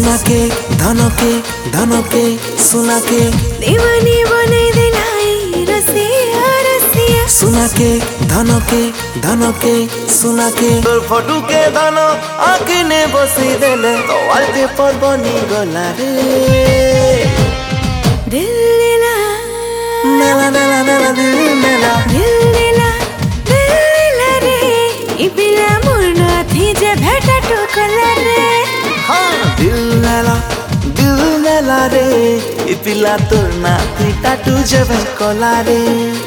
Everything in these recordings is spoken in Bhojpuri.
सुना के धन के सुना के दीवानी बने दिलाई रसिया रसिया सुना के धन के सुना के तोर फोटो के धन आखिने बसी देले तो वॉलपेपर बनी गला रे दिल लीला नेला नेला नेला दिल नेला रे ई बिला मुर्ना थी जे भेटा टोकला रे हाँ दिल नेला रे ई पिला तोर नाथी टाटू जब कला रे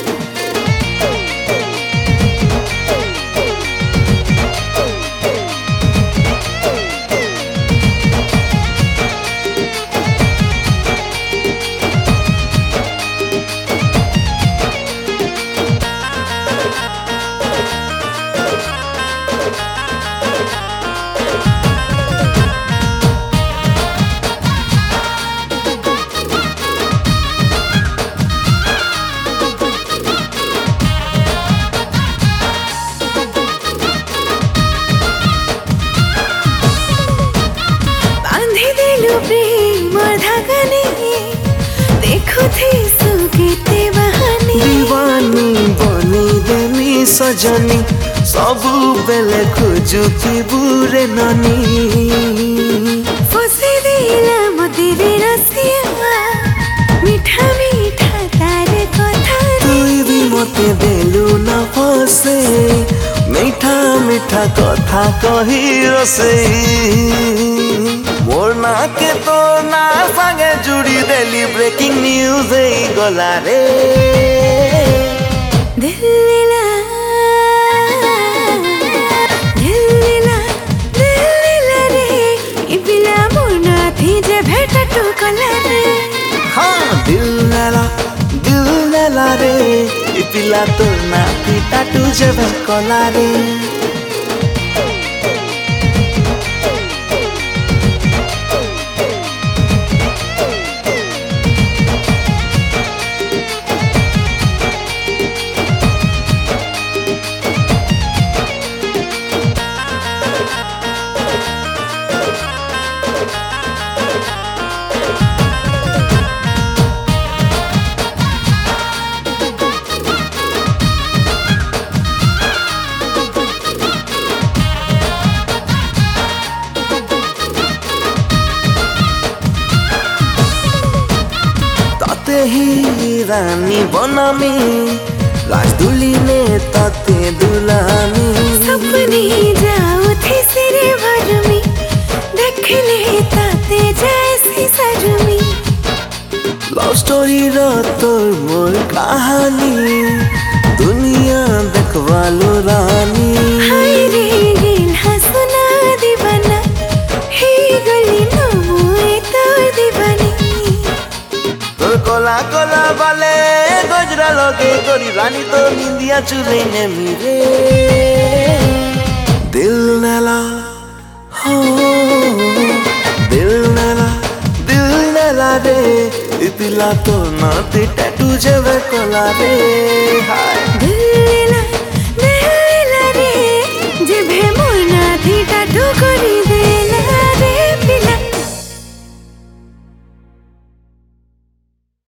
देखो थे सुगीते बहानी दीवानी बनी देमी सजनी सबु बेले खोजु थी बुरे ननी फसे दिला मतेरे रसिया मीठा मीठा तारे कथा तुई भी मते देलु न फसे मीठा मीठा कथा कही रसे मोर ना के तो ना संगे जुड़ी देली ब्रेकिंग न्यूज गला रे दिल लीला रे ई बिला मुर्ना थी जे भेटा टोकला रे हाँ दिल नेला रे ई पिला तोर नाथी टाटू जब कला रे ही रानी बनामी राजदुली ने ताते दुलामी सपने जाओ थे सिरे भर में देख ले ताते जैसी सरमी लव स्टोरी रो तोर मोर कहानी दुनिया देखवालो रानी हाय रे गिल हसना दीवाना हे गली नमोए तोर दीवानी कोला कोला वाले गजरा लगे गोरी रानी तो निंदिया चुले ने मिले दिल नेला हो दिल नेला रे इतिला तो नाती टैटू जब कोला रे